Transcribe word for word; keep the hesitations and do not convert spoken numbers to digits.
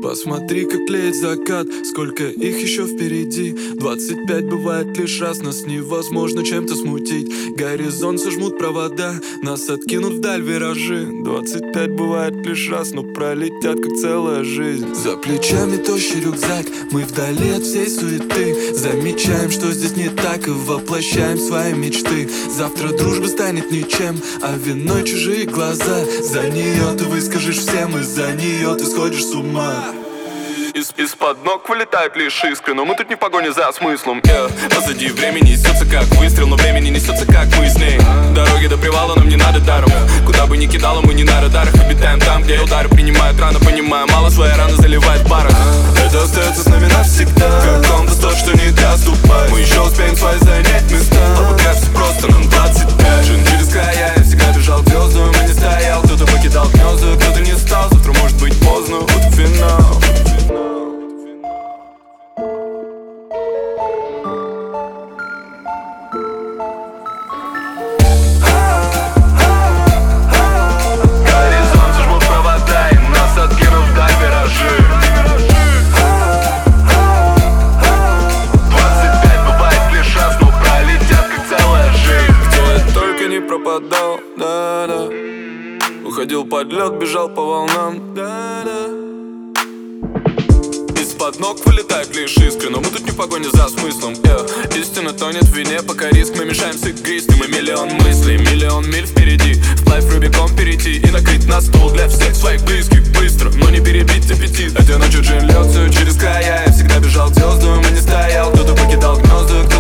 Посмотри, как тлеет закат, сколько их еще впереди. Двадцать пять бывает лишь раз, нас невозможно чем-то смутить. Горизонт сожмут провода, нас откинут вдаль виражи. Двадцать пять бывает лишь раз, но пролетят как целая жизнь. За плечами тощий рюкзак, мы вдали от всей суеты. Замечаем, что здесь не так, и воплощаем свои мечты. Завтра дружба станет ничем, а виной чужие глаза. За нее ты выскажешь всем, и за нее ты сходишь с ума. Из- Из-под ног вылетают лишь искры, но мы тут не в погоне за смыслом. yeah. Позади время несется как выстрел, но время не несется как мы с ней. Дороги до привала нам не надо даром. Куда бы ни кидало, мы не на радарах. Обитаем там, где удары принимают рано. Понимая, мало свои раны заливает паром. Это остается с нами навсегда. Как компас тот, что не доступает. Мы еще успеем свои занять места. А пока все просто, нам двадцать пять. Жен через края, я всегда бежал к звездам и не стоял. Кто-то покидал гнезда, кто-то не стал. Завтра может быть поздно, вот и финал. Пропадал, да-да. Уходил под лед, бежал по волнам, да-да. Из-под ног вылетают лишь искры, но мы тут не в погоне за смыслом. yeah. Истина тонет в вине, пока риск мы мешаемся игристым. И миллион мыслей, миллион миль впереди. Вплавь Рубикон перейти и накрыть на стол для всех своих близких. Быстро, но не перебить аппетит. Этой ночью джин льется через края. Я всегда бежал к звездам и не стоял. Кто-то покидал гнезда, кто